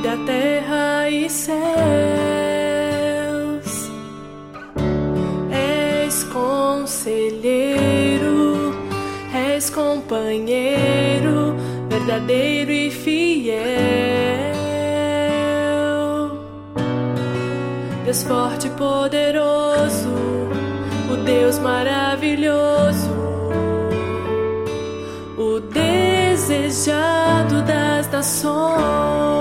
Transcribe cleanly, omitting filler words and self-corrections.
da terra e céus. És conselheiro, és companheiro, verdadeiro e fiel. Deus forte e poderoso, o Deus maravilhoso, o desejado das nações.